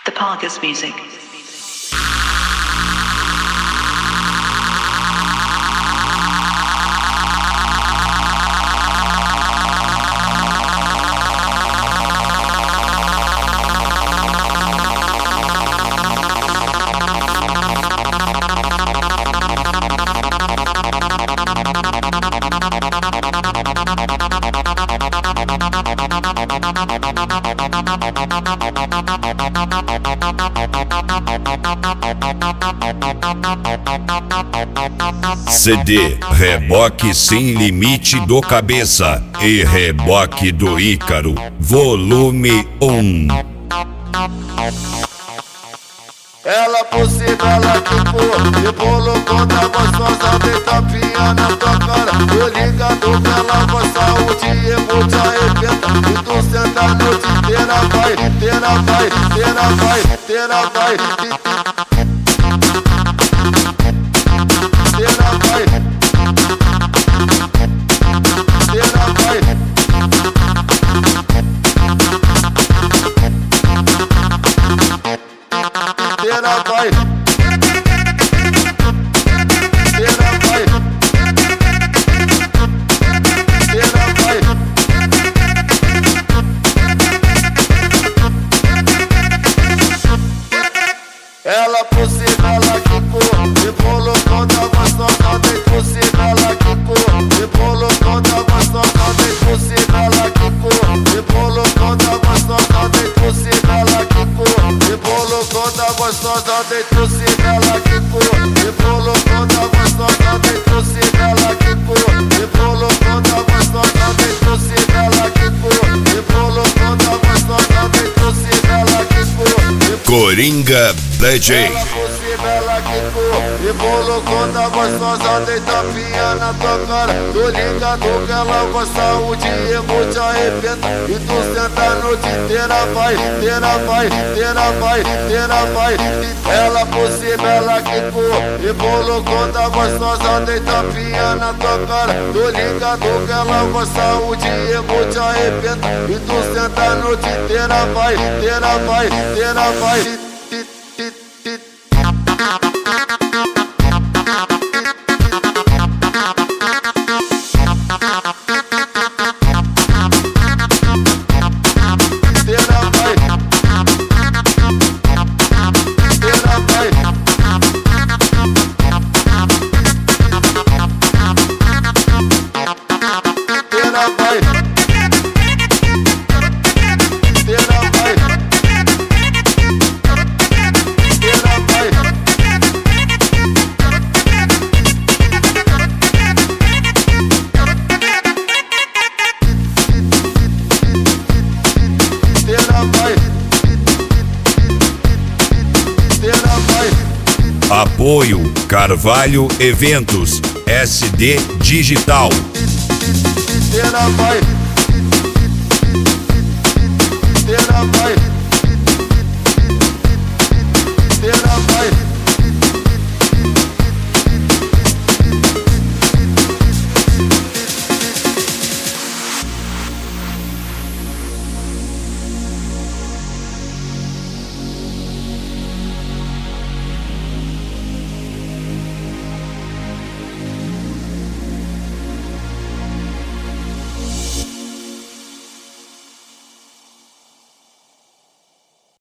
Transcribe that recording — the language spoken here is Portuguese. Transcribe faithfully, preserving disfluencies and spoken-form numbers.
The Pargas Music. C D Reboque Sem Limite do Cabeça e Reboque do Ícaro, volume um. Ela por cima, ela quicou, rebolou toda gostosa, dei tapinha na tua cara. Tô ligado que ela gosta, o dia vou te arrebentar. E tu senta a noite inteira, vai, inteira vai, inteira vai, inteira vai, inteira vai, inteira vai, inteira vai, inteira vai, inteira vai. Ela por cima, ela quicou, rebolou toda gostosa, dei por cima, ela quicou, rebolou toda gostosa, dei por cima, ela quicou, rebolou toda gostosa, dei por cima, ela quicou, rebolou toda gostosa, dei por cima, ela quicou, rebolou toda gostosa, dei por cima, ela quicou, rebolou toda gostosa, dei por cima, ela quicou, rebolou toda gostosa, dei por cima, ela quicou. Coringa D J. Ela por cima, ela quicou, rebolou toda gostosa, dei tapinha na tua cara. Tô ligado que ela gosta, o dia vou te arrebentar. E tu senta a noite inteira, vai, inteira vai, inteira vai, inteira vai. Ela por cima, ela quicou, rebolou toda gostosa, dei tapinha na tua cara. Tô ligado que ela gosta, o dia vou te arrebentar. E tu senta a noite inteira, vai, inteira vai, inteira vai. Apoio Carvalho Eventos S D Digital. Inteira vai, inteira vai.